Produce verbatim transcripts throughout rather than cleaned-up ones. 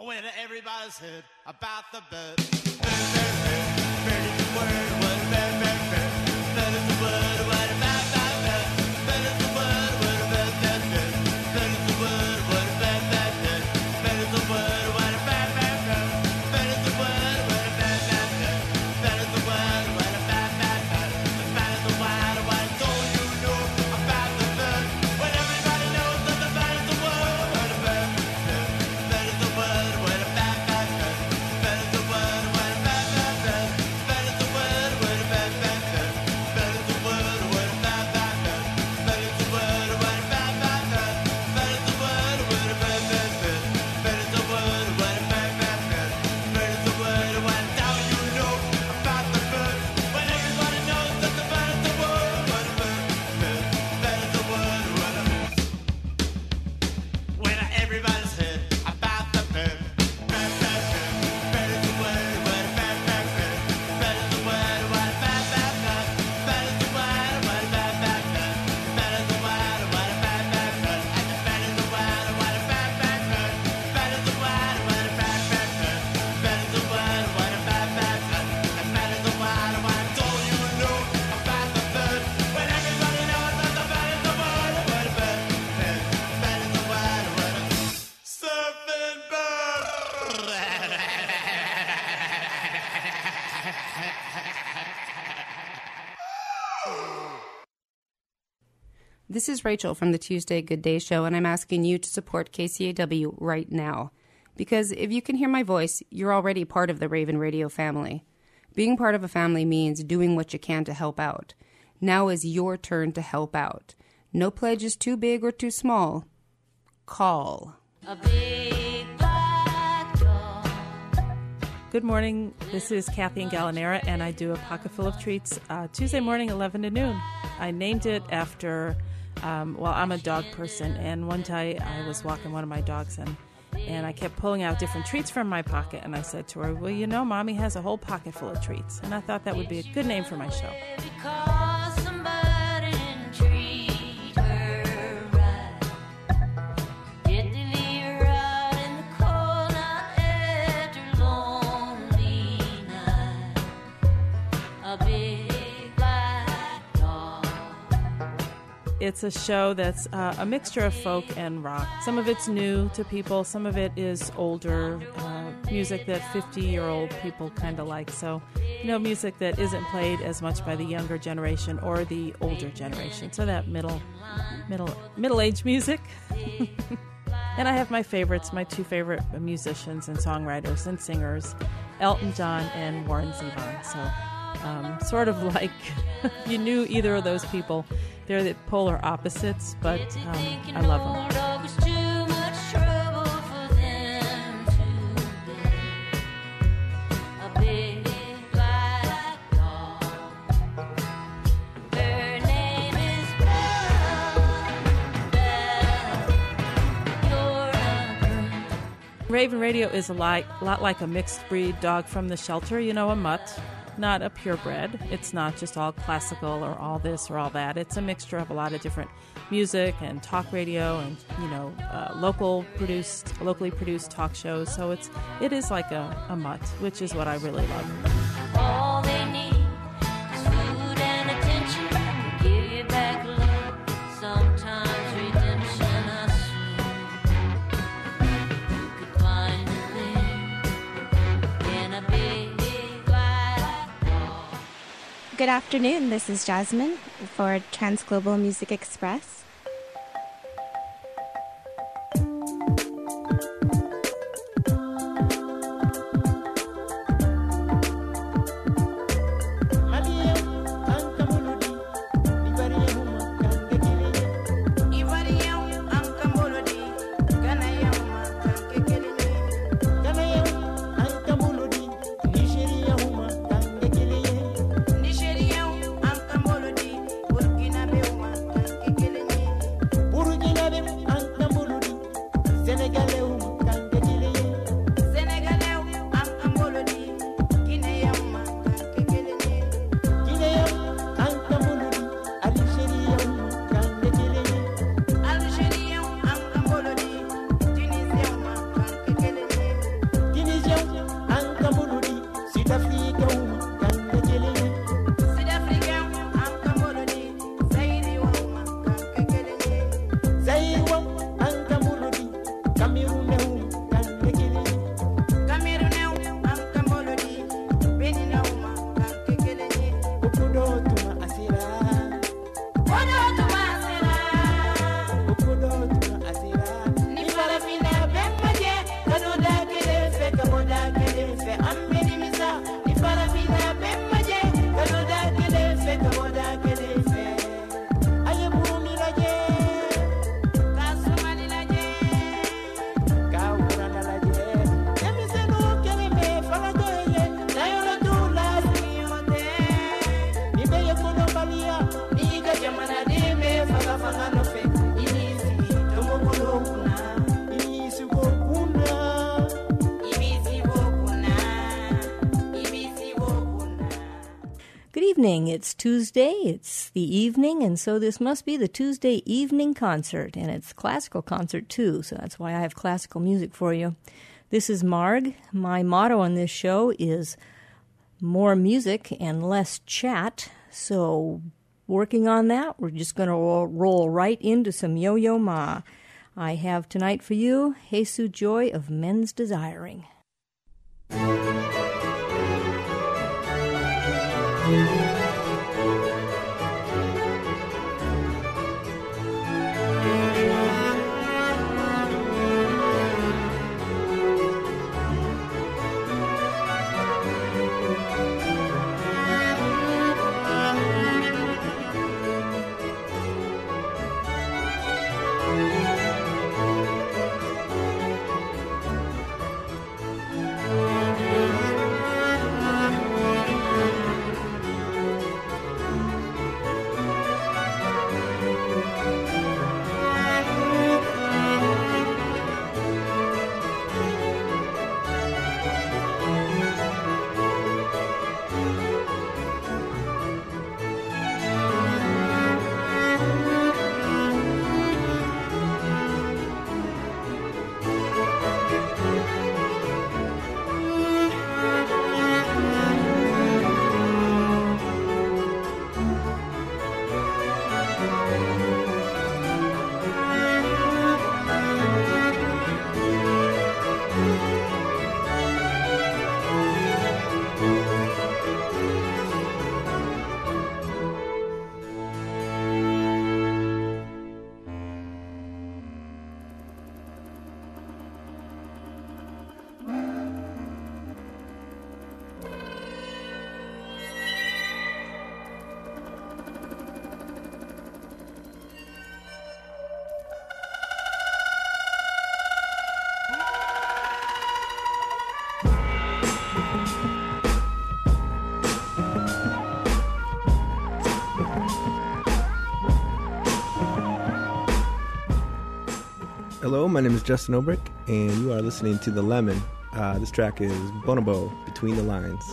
When everybody's heard about the bird. Bird, bird, bird, bird is the word. What a bird, bird, bird. Bird is the word. What a bird, bird, bird. Bird is the word. What a bird, bird, bird. Bird is the word. What a bird, bird, bird. Bird is the word. What a bird, bird, bird. Bird is the word. What a bird, bird, bird. Bird is the word. What a bird, bird, bird. The bird is the word. What don't you know about the bird? When everybody knows that the bird is the word. What a bird, bird. Bird is the word. This is Rachel from the Tuesday Good Day Show, and I'm asking you to support K C A W right now. Because if you can hear my voice, you're already part of the Raven Radio family. Being part of a family means doing what you can to help out. Now is your turn to help out. No pledge is too big or too small. Call. A big black dog. Good morning. This is Kathy and Gallinera, and I do a pocket full of treats uh, Tuesday morning, eleven to noon. I named it after, um, well, I'm a dog person, and one day I was walking one of my dogs, and and I kept pulling out different treats from my pocket, and I said to her, well, you know, Mommy has a whole pocket full of treats, and I thought that would be a good name for my show. Because somebody didn't treat her right. Did they leave her out in the cold night after lonely night? A big black dog. It's a show that's uh, a mixture of folk and rock. Some of it's new to people. Some of it is older uh, music that fifty-year-old people kind of like. So, you know, music that isn't played as much by the younger generation or the older generation. So that middle, middle, middle-aged music. And I have my favorites, my two favorite musicians and songwriters and singers, Elton John and Warren Zevon. So, um, sort of like if you knew either of those people. They're the polar opposites, but um, I love them. Raven Radio is a lot, lot like a mixed breed dog from the shelter, you know, a mutt. Not a purebred. It's not just all classical or all this or all that. It's a mixture of a lot of different music and talk radio and, you know, uh, local produced, locally produced talk shows. So it's it is like a, a mutt, which is what I really love. All they need is food and attention. Give you back love, sometimes redemption. I swear you could find it there in a big. Good afternoon, this is Jasmine for Transglobal Music Express. evening. It's Tuesday, it's the evening, and so this must be the Tuesday evening concert, and it's classical concert too, so that's why I have classical music for you. This is Marg. My motto on this show is more music and less chat, so working on that, we're just going to roll right into some Yo-Yo Ma. I have tonight for you, Jesu Joy of Men's Desiring. Hello, my name is Justin Obrick, and you are listening to The Lemon. Uh, this track is Bonobo, Between the Lines.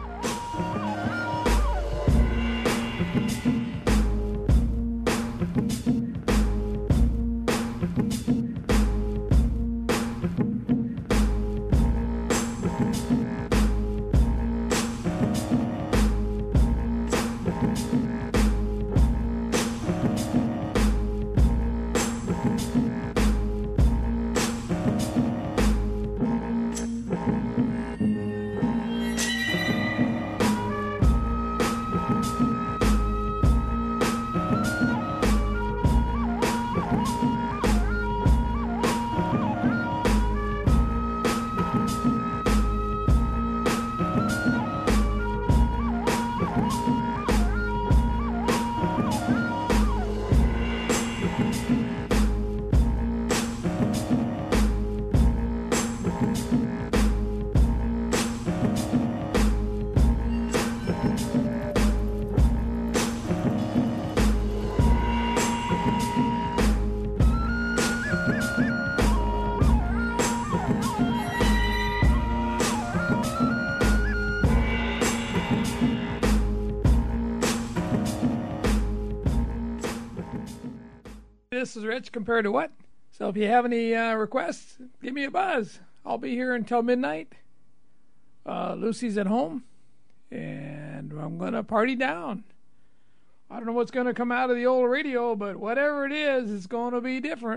This is Rich compared to what? So if you have any uh, requests, give me a buzz. I'll be here until midnight. Uh, Lucy's at home, and I'm going to party down. I don't know what's going to come out of the old radio, but whatever it is, it's going to be different.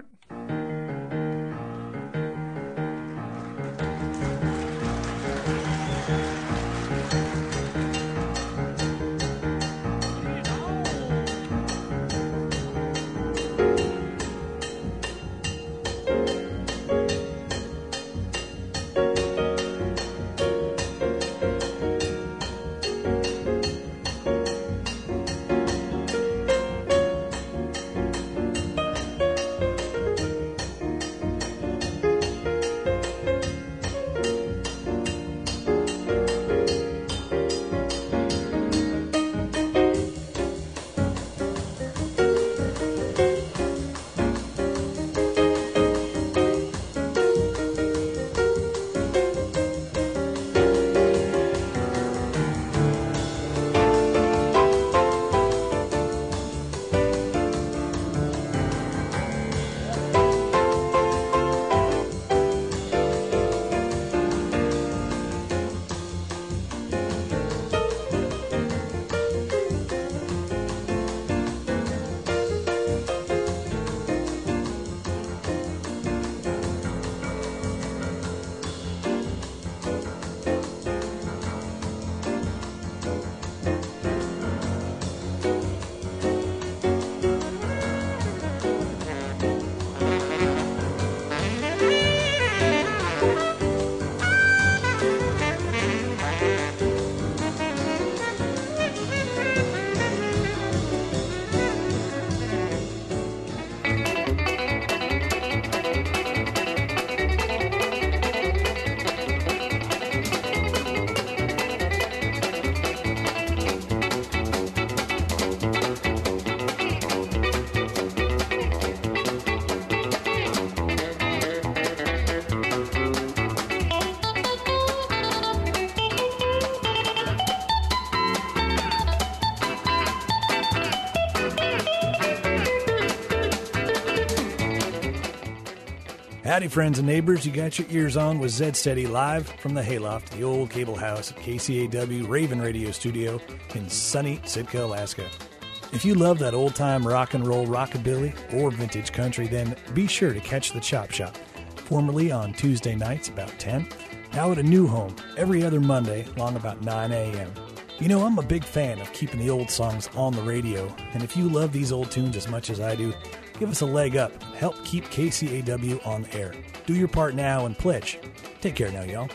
Howdy, friends and neighbors. You got your ears on with Zed Steady live from the Hayloft, the old cable house at K C A W Raven Radio Studio in sunny Sitka, Alaska. If you love that old-time rock and roll rockabilly or vintage country, then be sure to catch the Chop Shop, formerly on Tuesday nights about ten, now at a new home every other Monday along about nine a.m. You know, I'm a big fan of keeping the old songs on the radio, and if you love these old tunes as much as I do, give us a leg up. Help keep K C A W on the air. Do your part now and pledge. Take care now, y'all.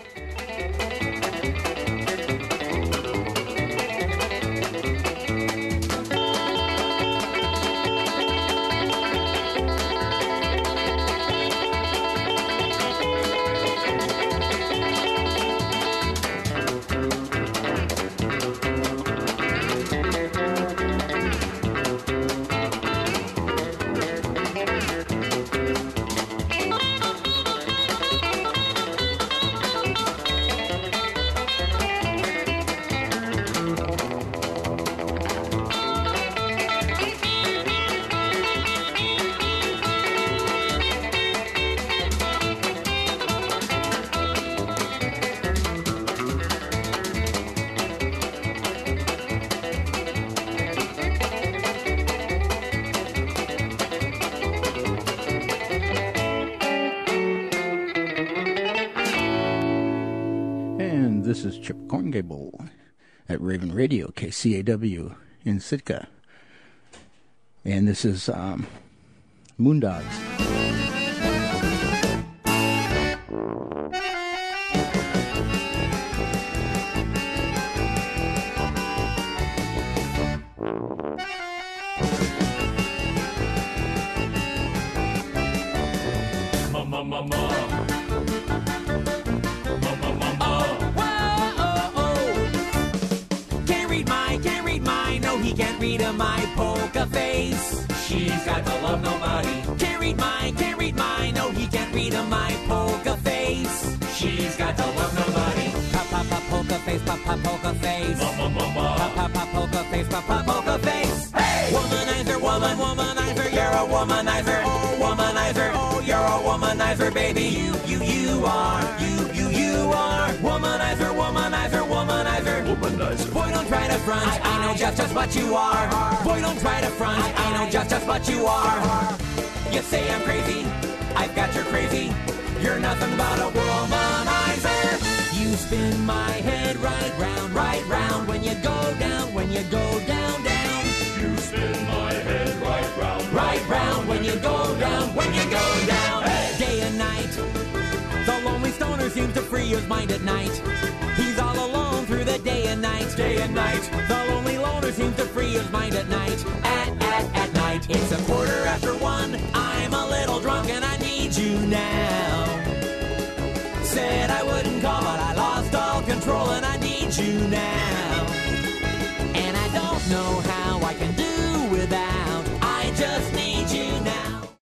This is Chip Corngable at Raven Radio, K C A W in Sitka. And this is um, Moondogs. Mama, mama. Can't read a my polka face. She's got to love nobody. Can't read mine, can't read mine. No, he can't read a my polka face. She's got to love nobody. Pop, pop, pop, polka face, pop, pop, polka face. Mama, mama. Pop, pop, pop, polka face, pop, pop, polka face. Hey! Womanizer, woman, womanizer, you're a womanizer. Oh, womanizer, oh, you're a womanizer, baby. You, you, you are. You, you, you are. Womanizer, womanizer, womanizer. Womanizer. Boy, don't try to front. I, I know just, just what you are. Boy, don't try to front. I, I know just, just what you are. You say I'm crazy. I've got your crazy. You're nothing but a womanizer. You spin my head right round, right round. When you go down, when you go down, down. You spin my head right round, right round. When you go down, when you go down. Hey! Day and night. The lonely stoner seems to free his mind at night. He's all alone through the day and night. Day and night. The lonely loner seems to free his mind at night. At, at, at night. It's a quarter after one. I'm a little drunk and I need you now. Said I wouldn't call, but I lost all control and I need you now. And I don't know how I can do without.